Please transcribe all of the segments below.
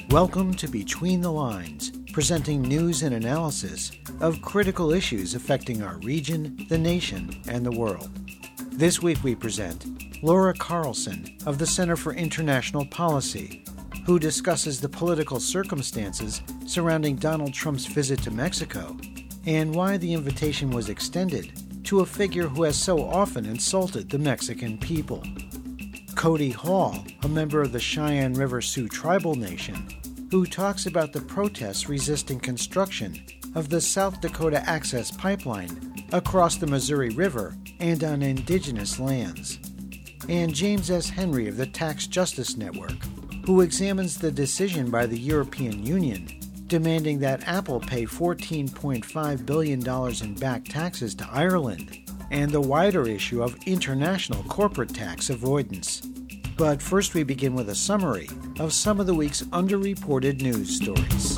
Welcome to Between the Lines, presenting news and analysis of critical issues affecting our region, the nation, and the world. This week we present Laura Carlson of the Center for International Policy, who discusses the political circumstances surrounding Donald Trump's visit to Mexico and why the invitation was extended to a figure who has so often insulted the Mexican people. Cody Hall, a member of the Cheyenne River Sioux Tribal Nation, who talks about the protests resisting construction of the South Dakota Access Pipeline across the Missouri River and on indigenous lands. And James S. Henry of the Tax Justice Network, who examines the decision by the European Union demanding that Apple pay $14.5 billion in back taxes to Ireland, and the wider issue of international corporate tax avoidance. But first we begin with a summary of some of the week's underreported news stories.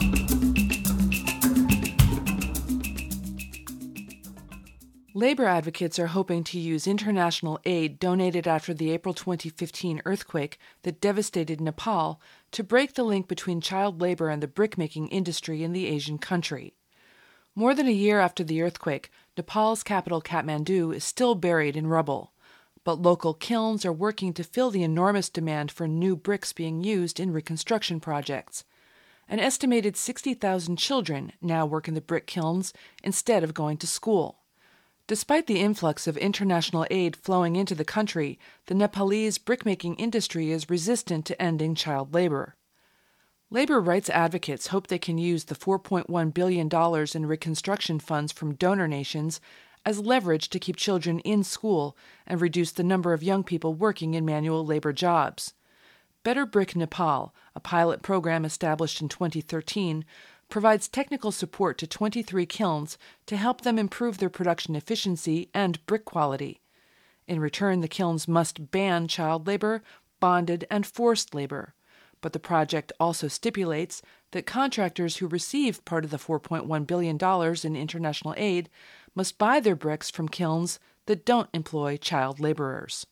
Labor advocates are hoping to use international aid donated after the April 2015 earthquake that devastated Nepal to break the link between child labor and the brick-making industry in the Asian country. More than a year after the earthquake, Nepal's capital Kathmandu is still buried in rubble, but local kilns are working to fill the enormous demand for new bricks being used in reconstruction projects. An estimated 60,000 children now work in the brick kilns instead of going to school. Despite the influx of international aid flowing into the country, the Nepalese brickmaking industry is resistant to ending child labor. Labor rights advocates hope they can use the $4.1 billion in reconstruction funds from donor nations as leverage to keep children in school and reduce the number of young people working in manual labor jobs. Better Brick Nepal, a pilot program established in 2013, provides technical support to 23 kilns to help them improve their production efficiency and brick quality. In return, the kilns must ban child labor, bonded, and forced labor. But the project also stipulates that contractors who receive part of the $4.1 billion in international aid must buy their bricks from kilns that don't employ child laborers.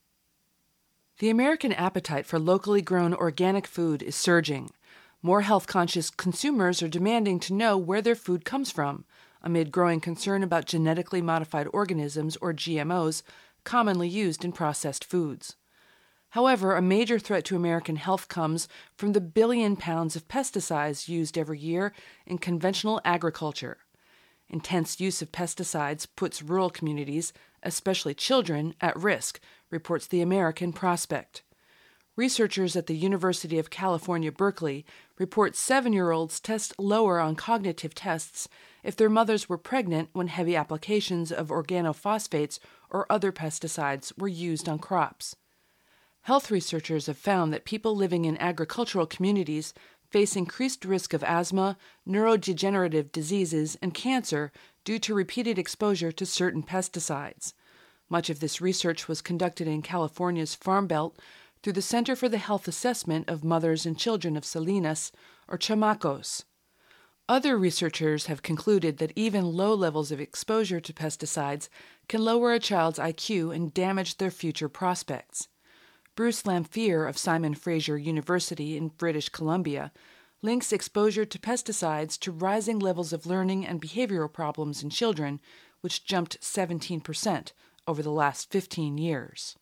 The American appetite for locally grown organic food is surging. More health-conscious consumers are demanding to know where their food comes from, amid growing concern about genetically modified organisms, or GMOs, commonly used in processed foods. However, a major threat to American health comes from the billion pounds of pesticides used every year in conventional agriculture. Intense use of pesticides puts rural communities, especially children, at risk, reports the American Prospect. Researchers at the University of California, Berkeley, report 7-year-olds test lower on cognitive tests if their mothers were pregnant when heavy applications of organophosphates or other pesticides were used on crops. Health researchers have found that people living in agricultural communities face increased risk of asthma, neurodegenerative diseases, and cancer due to repeated exposure to certain pesticides. Much of this research was conducted in California's Farm Belt through the Center for the Health Assessment of Mothers and Children of Salinas, or CHAMACOS. Other researchers have concluded that even low levels of exposure to pesticides can lower a child's IQ and damage their future prospects. Bruce Lamphere of Simon Fraser University in British Columbia links exposure to pesticides to rising levels of learning and behavioral problems in children, which jumped 17% over the last 15 years.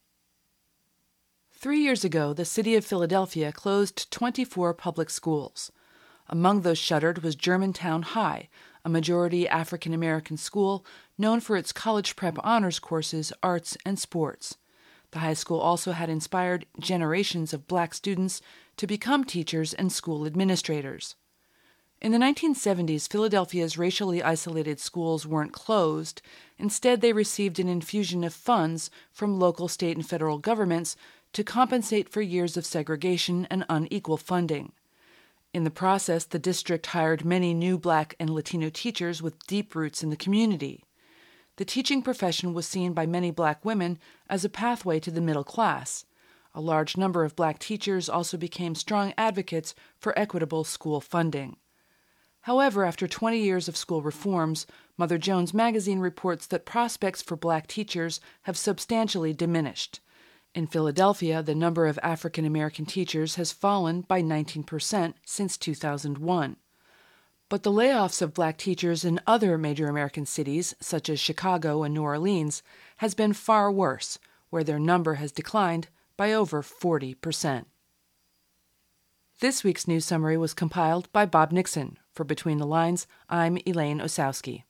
3 years ago, the city of Philadelphia closed 24 public schools. Among those shuttered was Germantown High, a majority African-American school known for its college prep honors courses, arts, and sports. The high school also had inspired generations of black students to become teachers and school administrators. In the 1970s, Philadelphia's racially isolated schools weren't closed. Instead, they received an infusion of funds from local, state, and federal governments to compensate for years of segregation and unequal funding. In the process, the district hired many new black and Latino teachers with deep roots in the community. The teaching profession was seen by many black women as a pathway to the middle class. A large number of black teachers also became strong advocates for equitable school funding. However, after 20 years of school reforms, Mother Jones magazine reports that prospects for black teachers have substantially diminished. In Philadelphia, the number of African American teachers has fallen by 19% since 2001. But the layoffs of black teachers in other major American cities, such as Chicago and New Orleans, has been far worse, where their number has declined by over 40%. This week's news summary was compiled by Bob Nixon. For Between the Lines, I'm Elaine Osowski.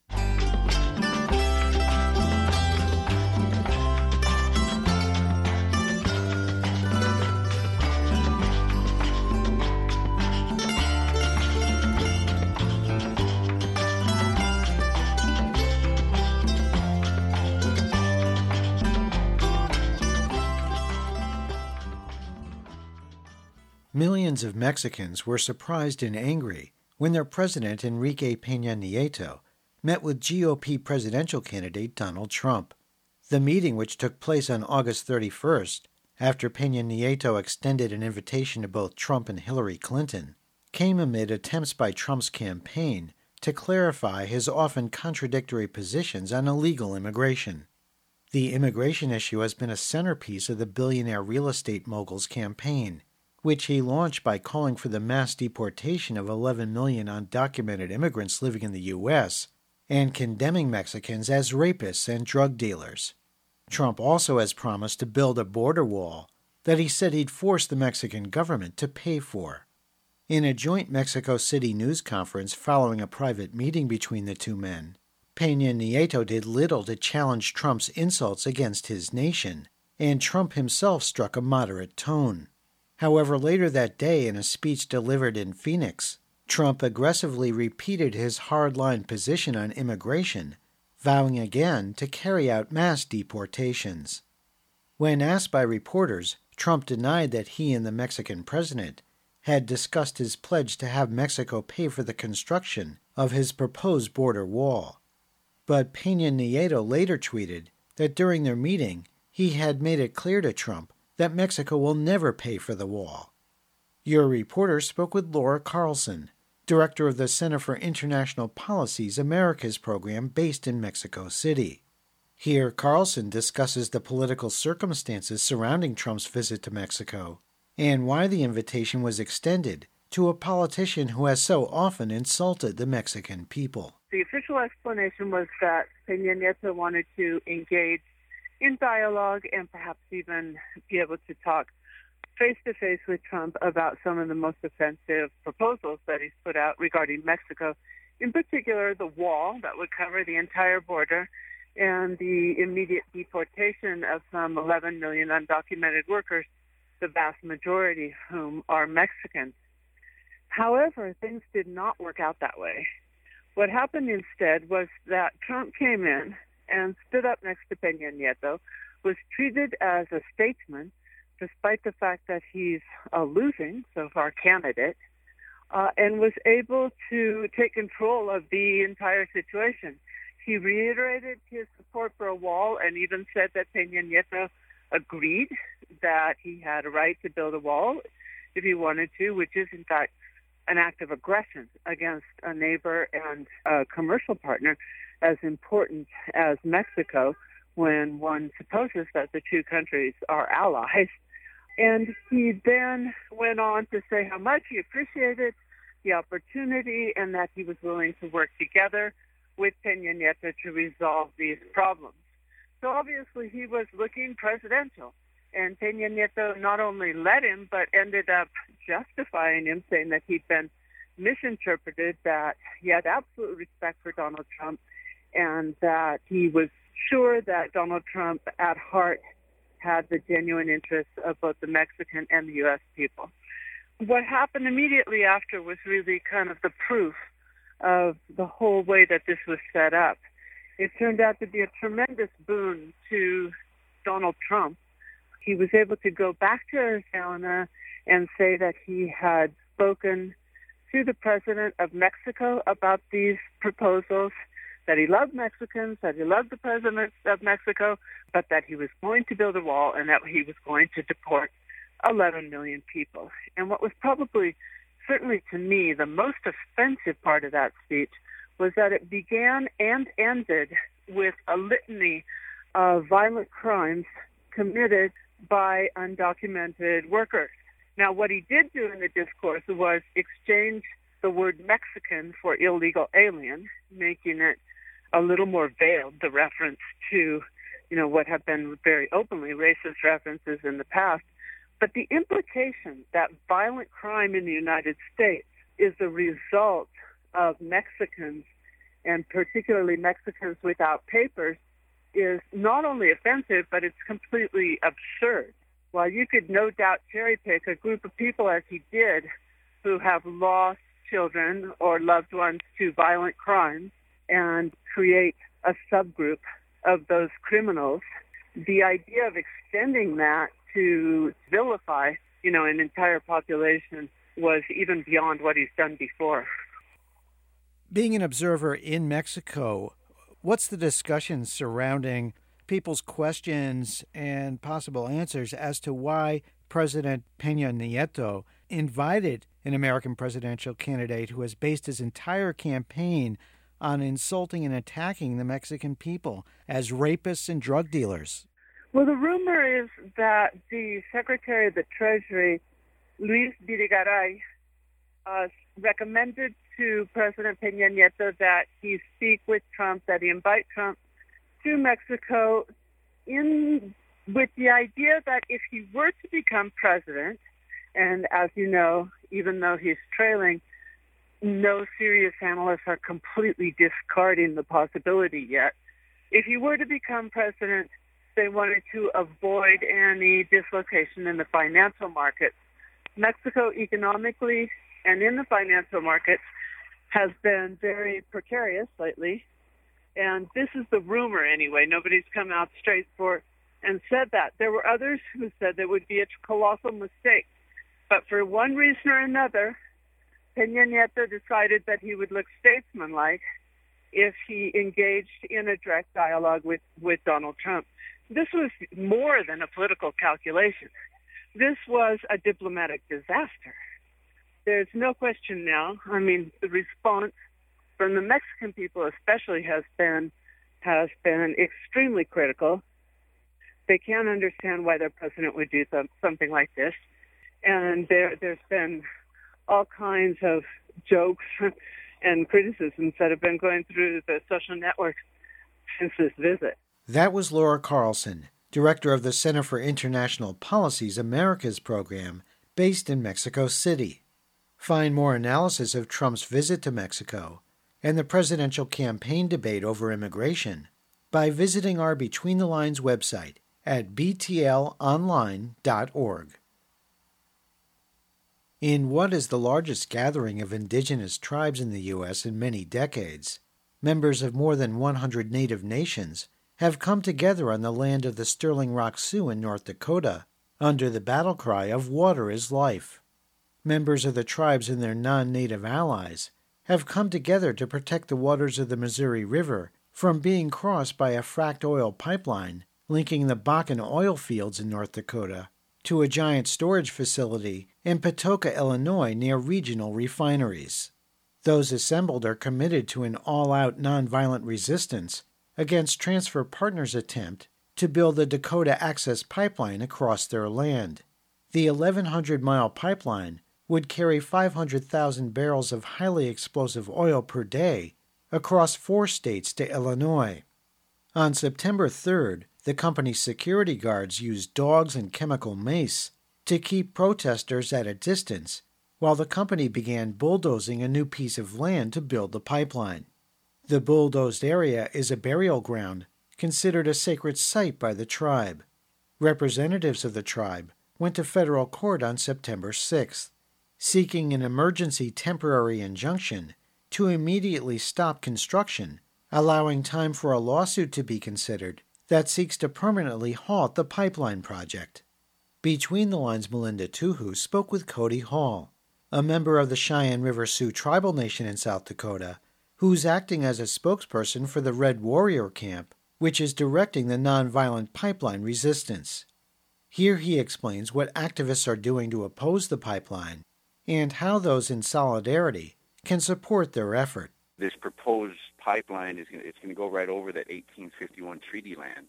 Millions of Mexicans were surprised and angry when their president, Enrique Peña Nieto, met with GOP presidential candidate Donald Trump. The meeting, which took place on August 31st, after Peña Nieto extended an invitation to both Trump and Hillary Clinton, came amid attempts by Trump's campaign to clarify his often contradictory positions on illegal immigration. The immigration issue has been a centerpiece of the billionaire real estate mogul's campaign, which he launched by calling for the mass deportation of 11 million undocumented immigrants living in the U.S. and condemning Mexicans as rapists and drug dealers. Trump also has promised to build a border wall that he said he'd force the Mexican government to pay for. In a joint Mexico City news conference following a private meeting between the two men, Peña Nieto did little to challenge Trump's insults against his nation, and Trump himself struck a moderate tone. However, later that day, in a speech delivered in Phoenix, Trump aggressively repeated his hardline position on immigration, vowing again to carry out mass deportations. When asked by reporters, Trump denied that he and the Mexican president had discussed his pledge to have Mexico pay for the construction of his proposed border wall. But Peña Nieto later tweeted that during their meeting, he had made it clear to Trump that Mexico will never pay for the wall. Your reporter spoke with Laura Carlson, director of the Center for International Policy's Americas program based in Mexico City. Here, Carlson discusses the political circumstances surrounding Trump's visit to Mexico and why the invitation was extended to a politician who has so often insulted the Mexican people. The official explanation was that Peña Nieto wanted to engage in dialogue and perhaps even be able to talk face-to-face with Trump about some of the most offensive proposals that he's put out regarding Mexico, in particular the wall that would cover the entire border and the immediate deportation of some 11 million undocumented workers, the vast majority of whom are Mexicans. However, things did not work out that way. What happened instead was that Trump came in and stood up next to Peña Nieto, was treated as a statesman, despite the fact that he's a losing, so far, candidate, and was able to take control of the entire situation. He reiterated his support for a wall and even said that Peña Nieto agreed that he had a right to build a wall if he wanted to, which is, in fact, an act of aggression against a neighbor and a commercial partner as important as Mexico when one supposes that the two countries are allies. And he then went on to say how much he appreciated the opportunity and that he was willing to work together with Peña Nieto to resolve these problems. So obviously he was looking presidential. And Peña Nieto not only led him, but ended up justifying him, saying that he'd been misinterpreted, that he had absolute respect for Donald Trump, and that he was sure that Donald Trump at heart had the genuine interests of both the Mexican and the U.S. people. What happened immediately after was really kind of the proof of the whole way that this was set up. It turned out to be a tremendous boon to Donald Trump. He was able to go back to Arizona and say that he had spoken to the president of Mexico about these proposals, that he loved Mexicans, that he loved the president of Mexico, but that he was going to build a wall and that he was going to deport 11 million people. And what was probably, certainly to me, the most offensive part of that speech was that it began and ended with a litany of violent crimes committed by undocumented workers. Now, what he did do in the discourse was exchange the word Mexican for illegal alien, making it a little more veiled, the reference to, what have been very openly racist references in the past. But the implication that violent crime in the United States is the result of Mexicans, and particularly Mexicans without papers, is not only offensive, but it's completely absurd. While you could no doubt cherry pick a group of people, as he did, who have lost children or loved ones to violent crimes and create a subgroup of those criminals, the idea of extending that to vilify, an entire population was even beyond what he's done before. Being an observer in Mexico, what's the discussion surrounding people's questions and possible answers as to why President Peña Nieto invited an American presidential candidate who has based his entire campaign on insulting and attacking the Mexican people as rapists and drug dealers? Well, the rumor is that the Secretary of the Treasury, Luis Videgaray, recommended to President Peña Nieto that he speak with Trump, that he invite Trump to Mexico with the idea that if he were to become president, and as you know, even though he's trailing, no serious analysts are completely discarding the possibility yet. If he were to become president, they wanted to avoid any dislocation in the financial markets. Mexico economically and in the financial markets has been very precarious lately. And this is the rumor anyway. Nobody's come out straight forward and said that. There were others who said there would be a colossal mistake. But for one reason or another, Peña Nieto decided that he would look statesmanlike if he engaged in a direct dialogue with Donald Trump. This was more than a political calculation. This was a diplomatic disaster. There's no question now. I mean, the response from the Mexican people especially has been extremely critical. They can't understand why their president would do something like this. And there's been all kinds of jokes and criticisms that have been going through the social networks since this visit. That was Laura Carlson, director of the Center for International Policy's Americas program, based in Mexico City. Find more analysis of Trump's visit to Mexico and the presidential campaign debate over immigration by visiting our Between the Lines website at btlonline.org. In what is the largest gathering of indigenous tribes in the U.S. in many decades, members of more than 100 native nations have come together on the land of the Sterling Rock Sioux in North Dakota under the battle cry of "Water is Life." Members of the tribes and their non-native allies have come together to protect the waters of the Missouri River from being crossed by a fracked oil pipeline linking the Bakken oil fields in North Dakota to a giant storage facility in Patoka, Illinois, near regional refineries. Those assembled are committed to an all-out nonviolent resistance against Transfer Partners' attempt to build the Dakota Access Pipeline across their land. The 1,100-mile pipeline would carry 500,000 barrels of highly explosive oil per day across 4 states to Illinois. On September 3rd, the company's security guards used dogs and chemical mace to keep protesters at a distance while the company began bulldozing a new piece of land to build the pipeline. The bulldozed area is a burial ground considered a sacred site by the tribe. Representatives of the tribe went to federal court on September 6th, seeking an emergency temporary injunction to immediately stop construction, allowing time for a lawsuit to be considered that seeks to permanently halt the pipeline project. Between the Lines' Melinda Tuhu spoke with Cody Hall, a member of the Cheyenne River Sioux Tribal Nation in South Dakota, who's acting as a spokesperson for the Red Warrior Camp, which is directing the nonviolent pipeline resistance. Here he explains what activists are doing to oppose the pipeline and how those in solidarity can support their effort. This proposed pipeline it's going to go right over that 1851 treaty land,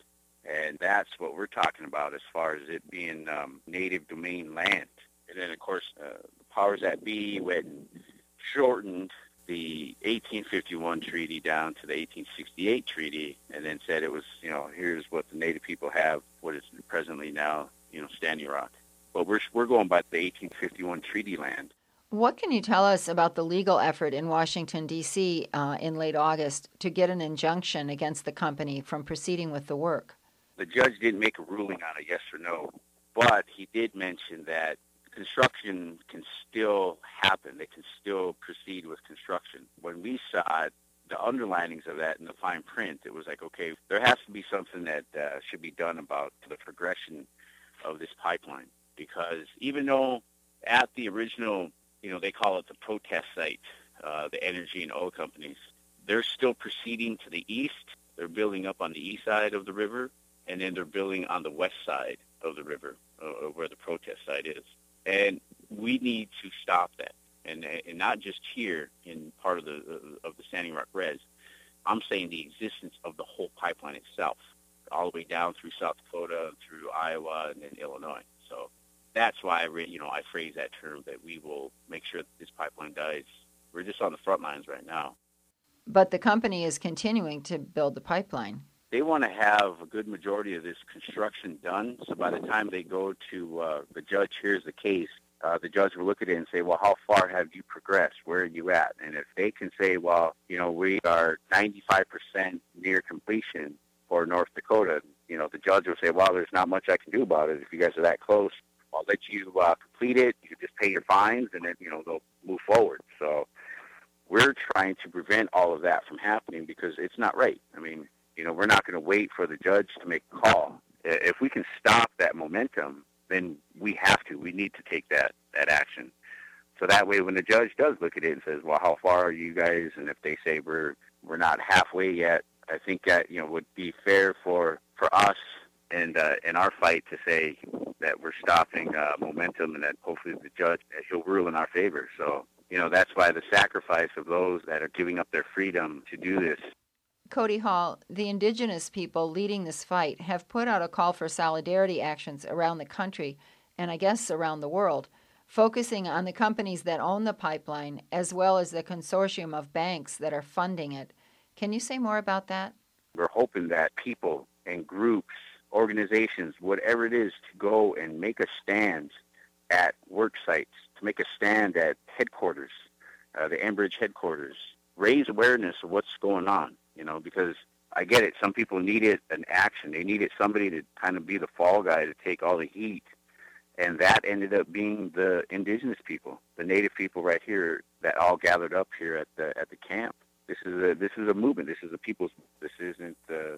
And that's what we're talking about as far as it being native domain land. And then, of course, the powers that be went and shortened the 1851 treaty down to the 1868 treaty, and then said it was, here's what the Native people have, what is presently now, Standing Rock. But we're going by the 1851 treaty land. What can you tell us about the legal effort in Washington, D.C. In late August to get an injunction against the company from proceeding with the work? The judge didn't make a ruling on it, yes or no, but he did mention that construction can still happen. They can still proceed with construction. When we saw it, the underlinings of that in the fine print, it was like, okay, there has to be something that should be done about the progression of this pipeline. Because even though at the original, they call it the protest site, the energy and oil companies, they're still proceeding to the east. They're building up on the east side of the river, and then they're building on the west side of the river, where the protest site is. And we need to stop that, and not just here in part of the Standing Rock Res. I'm saying the existence of the whole pipeline itself, all the way down through South Dakota, through Iowa, and then Illinois. So that's why I phrase that term, that we will make sure that this pipeline dies. We're just on the front lines right now. But the company is continuing to build the pipeline. They want to have a good majority of this construction done, so by the time they go to the judge hears the case, the judge will look at it and say, well, how far have you progressed? Where are you at? And if they can say, well, we are 95% near completion for North Dakota, the judge will say, well, there's not much I can do about it. If you guys are that close, I'll let you complete it. You just pay your fines, and then, they'll move forward. So we're trying to prevent all of that from happening because it's not right. I mean, we're not going to wait for the judge to make a call. If we can stop that momentum, then we have to. We need to take that action. So that way, when the judge does look at it and says, well, how far are you guys? And if they say we're not halfway yet, I think that, would be fair for us and in our fight to say that we're stopping momentum, and that hopefully the judge, he'll rule in our favor. So, that's why the sacrifice of those that are giving up their freedom to do this. Cody Hall, the indigenous people leading this fight have put out a call for solidarity actions around the country, and I guess around the world, focusing on the companies that own the pipeline as well as the consortium of banks that are funding it. Can you say more about that? We're hoping that people and groups, organizations, whatever it is, to go and make a stand at work sites, to make a stand at headquarters, the Enbridge headquarters, raise awareness of what's going on, because I get it. Some people needed an action. They needed somebody to kind of be the fall guy to take all the heat. And that ended up being the indigenous people, the native people right here that all gathered up here at the camp. This is a movement. This is a people's. This isn't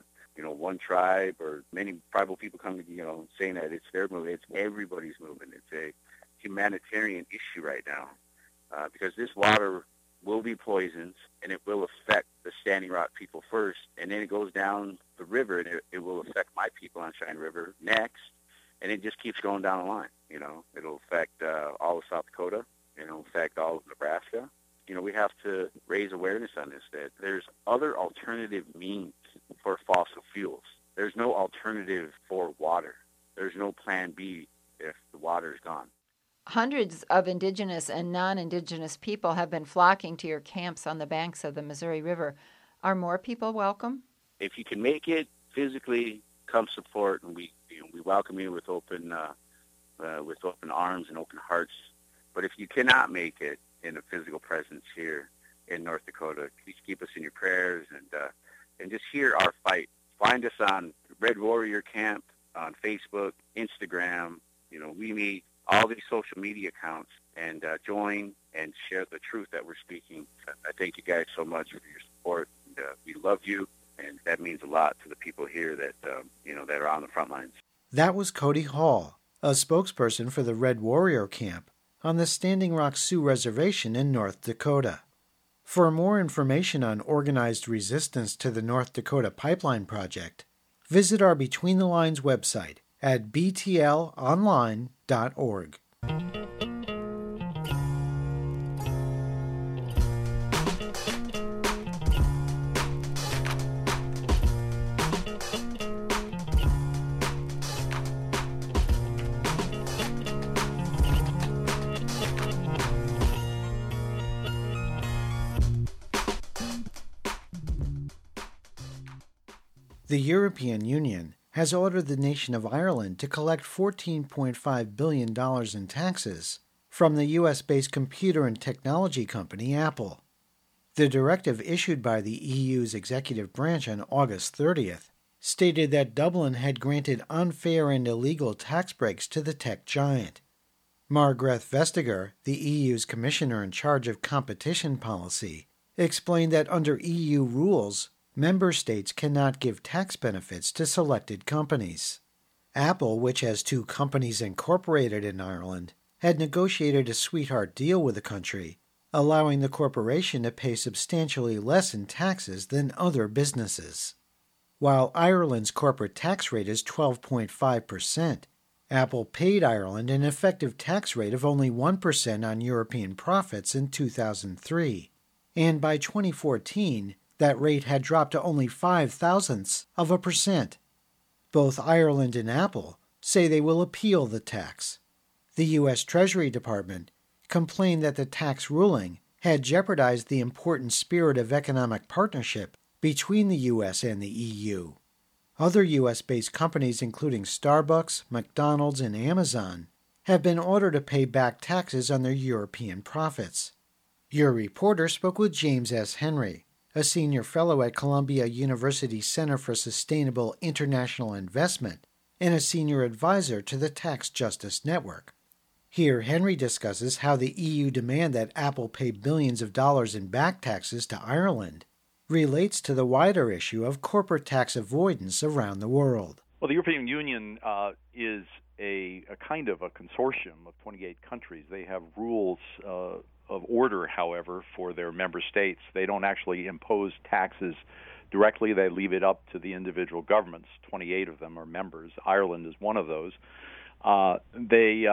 one tribe or many tribal people coming, saying that it's their movement. It's everybody's movement. It's a humanitarian issue right now because this water will be poisoned, and it will affect the Standing Rock people first, and then it goes down the river, and it will affect my people on Cheyenne River next, and it just keeps going down the line. It'll affect all of South Dakota, it'll affect all of Nebraska. We have to raise awareness on this, that there's other alternative means for fossil fuels. There's no alternative for water. There's no plan B if the water is gone. Hundreds of indigenous and non-indigenous people have been flocking to your camps on the banks of the Missouri River. Are more people welcome? If you can make it physically, come support, and we welcome you with open arms and open hearts. But if you cannot make it in a physical presence here in North Dakota, please keep us in your prayers and just hear our fight. Find us on Red Warrior Camp on Facebook, Instagram. We meet all these social media accounts, and join and share the truth that we're speaking. I thank you guys so much for your support. And, we love you, and that means a lot to the people here that that are on the front lines. That was Cody Hall, a spokesperson for the Red Warrior Camp on the Standing Rock Sioux Reservation in North Dakota. For more information on organized resistance to the North Dakota Pipeline Project, visit our Between the Lines website at btlonline.org. The European Union has ordered the nation of Ireland to collect $14.5 billion in taxes from the U.S.-based computer and technology company Apple. The directive issued by the EU's executive branch on August 30th stated that Dublin had granted unfair and illegal tax breaks to the tech giant. Margrethe Vestager, the EU's commissioner in charge of competition policy, explained that under EU rules, member states cannot give tax benefits to selected companies. Apple, which has 2 companies incorporated in Ireland, had negotiated a sweetheart deal with the country, allowing the corporation to pay substantially less in taxes than other businesses. While Ireland's corporate tax rate is 12.5%, Apple paid Ireland an effective tax rate of only 1% on European profits in 2003, and by 2014, that rate had dropped to only 0.005%. Both Ireland and Apple say they will appeal the tax. The U.S. Treasury Department complained that the tax ruling had jeopardized the important spirit of economic partnership between the U.S. and the EU. Other U.S.-based companies, including Starbucks, McDonald's, and Amazon, have been ordered to pay back taxes on their European profits. Your reporter spoke with James S. Henry, a senior fellow at Columbia University Center for Sustainable International Investment and a senior advisor to the Tax Justice Network. Here, Henry discusses how the EU demand that Apple pay billions of dollars in back taxes to Ireland relates to the wider issue of corporate tax avoidance around the world. Well, the European Union is a kind of a consortium of 28 countries. They have rules of order, however, for their member states. They don't actually impose taxes directly. They leave it up to the individual governments. 28 of them are members. Ireland is one of those. They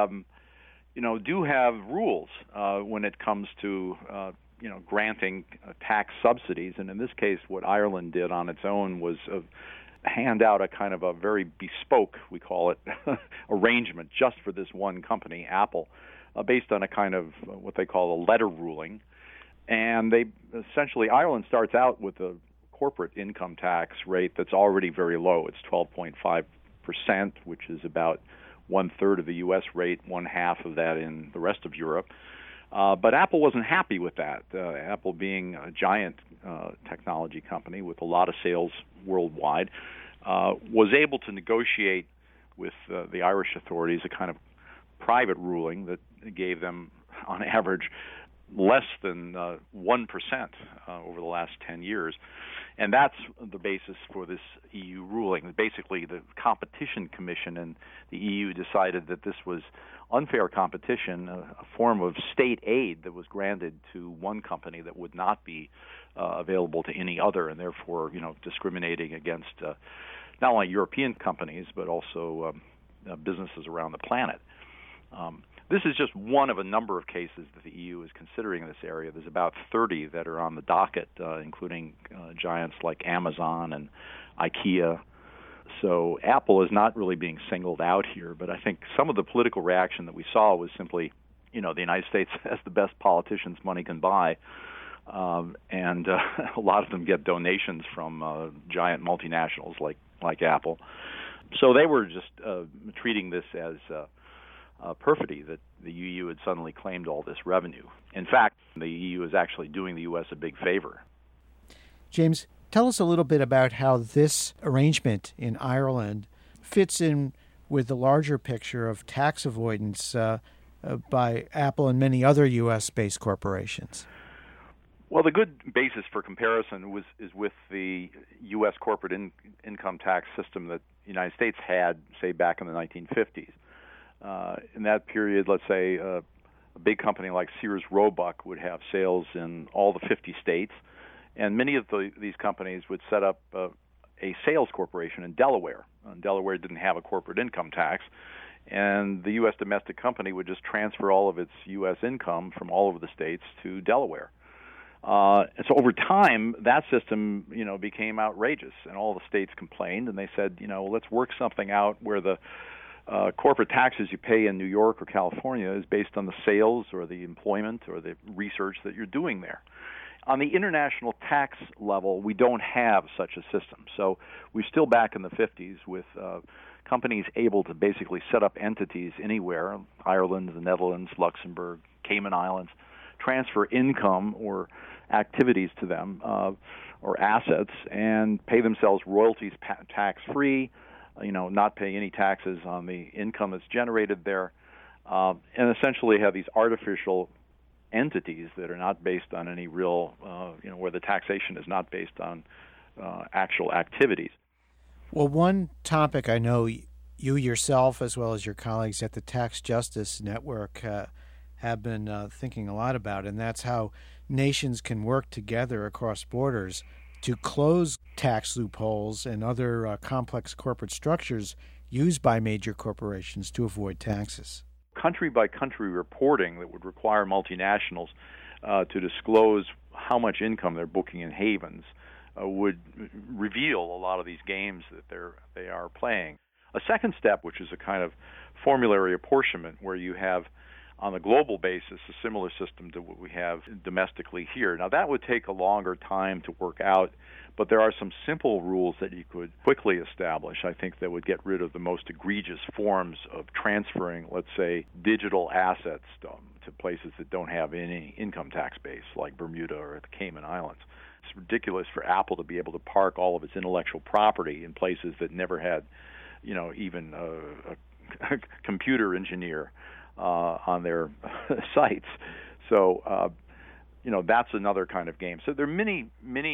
do have rules when it comes to granting tax subsidies. And in this case, what Ireland did on its own was hand out a kind of a very bespoke, we call it, arrangement just for this one company, Apple, based on a kind of what they call a letter ruling. And they essentially, Ireland starts out with a corporate income tax rate that's already very low. It's 12.5%, which is about 1/3 of the U.S. rate, 1/2 of that in the rest of Europe. But Apple wasn't happy with that. Apple, being a giant technology company with a lot of sales worldwide, was able to negotiate with the Irish authorities a kind of private ruling that gave them, on average, less than 1% over the last 10 years. And that's the basis for this EU ruling. Basically, the Competition Commission and the EU decided that this was unfair competition, a form of state aid that was granted to one company that would not be available to any other, and therefore, discriminating against not only European companies but also businesses around the planet. This is just one of a number of cases that the EU is considering in this area. There's about 30 that are on the docket, including giants like Amazon and IKEA. So Apple is not really being singled out here, but I think some of the political reaction that we saw was simply, the United States has the best politicians money can buy, and a lot of them get donations from giant multinationals like Apple. So they were just treating this as perfidy that the EU had suddenly claimed all this revenue. In fact, the EU is actually doing the U.S. a big favor. James, tell us a little bit about how this arrangement in Ireland fits in with the larger picture of tax avoidance by Apple and many other U.S.-based corporations. Well, the good basis for comparison is with the U.S. corporate income tax system that the United States had, say, back in the 1950s. In that period, let's say a big company like Sears Roebuck would have sales in all the 50 states, and many of these companies would set up a sales corporation in Delaware. And Delaware didn't have a corporate income tax, and the U.S. domestic company would just transfer all of its U.S. income from all over the states to Delaware. And so over time, that system, became outrageous, and all the states complained, and they said, let's work something out where the corporate taxes you pay in New York or California is based on the sales or the employment or the research that you're doing there. On the international tax level, we don't have such a system. So we're still back in the 50s with companies able to basically set up entities anywhere, Ireland, the Netherlands, Luxembourg, Cayman Islands, transfer income or activities to them or assets and pay themselves royalties tax-free, not pay any taxes on the income that's generated there, and essentially have these artificial entities that are not based on any real, where the taxation is not based on actual activities. Well, one topic I know you yourself, as well as your colleagues at the Tax Justice Network, have been thinking a lot about, and that's how nations can work together across borders to close tax loopholes and other complex corporate structures used by major corporations to avoid taxes. Country-by-country reporting that would require multinationals to disclose how much income they're booking in havens would reveal a lot of these games that they are playing. A second step, which is a kind of formulary apportionment, where you have, on a global basis, a similar system to what we have domestically here. Now, that would take a longer time to work out, but there are some simple rules that you could quickly establish, I think, that would get rid of the most egregious forms of transferring, let's say, digital assets to places that don't have any income tax base, like Bermuda or the Cayman Islands. It's ridiculous for Apple to be able to park all of its intellectual property in places that never had, even a computer engineer on their sites. So, that's another kind of game. So there are many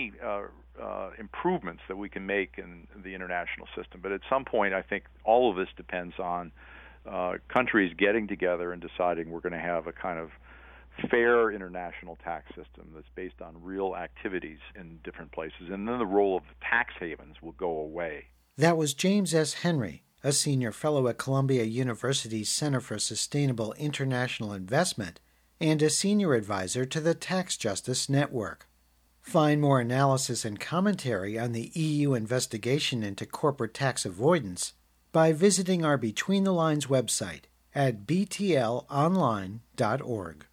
improvements that we can make in the international system. But at some point, I think all of this depends on countries getting together and deciding we're going to have a kind of fair international tax system that's based on real activities in different places. And then the role of tax havens will go away. That was James S. Henry, a senior fellow at Columbia University's Center for Sustainable International Investment and a senior advisor to the Tax Justice Network. Find more analysis and commentary on the EU investigation into corporate tax avoidance by visiting our Between the Lines website at btlonline.org.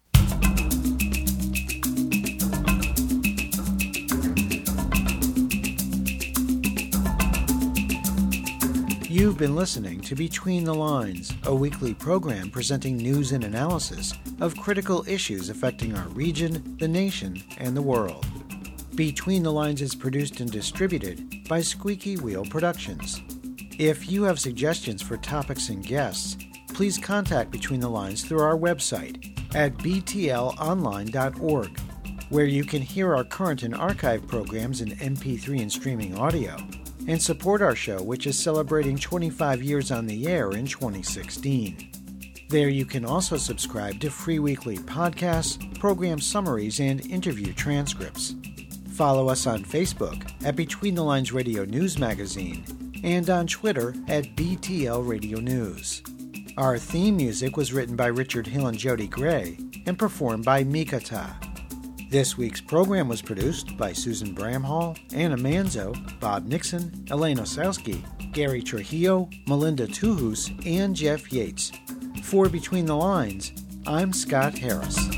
You've been listening to Between the Lines, a weekly program presenting news and analysis of critical issues affecting our region, the nation, and the world. Between the Lines is produced and distributed by Squeaky Wheel Productions. If you have suggestions for topics and guests, please contact Between the Lines through our website at btlonline.org, where you can hear our current and archive programs in MP3 and streaming audio, and support our show, which is celebrating 25 years on the air in 2016. There you can also subscribe to free weekly podcasts, program summaries, and interview transcripts. Follow us on Facebook at Between the Lines Radio News Magazine and on Twitter at BTL Radio News. Our theme music was written by Richard Hill and Jody Gray and performed by Mikata. This week's program was produced by Susan Bramhall, Anna Manzo, Bob Nixon, Elaine Osowski, Gary Trujillo, Melinda Tuhus, and Jeff Yates. For Between the Lines, I'm Scott Harris.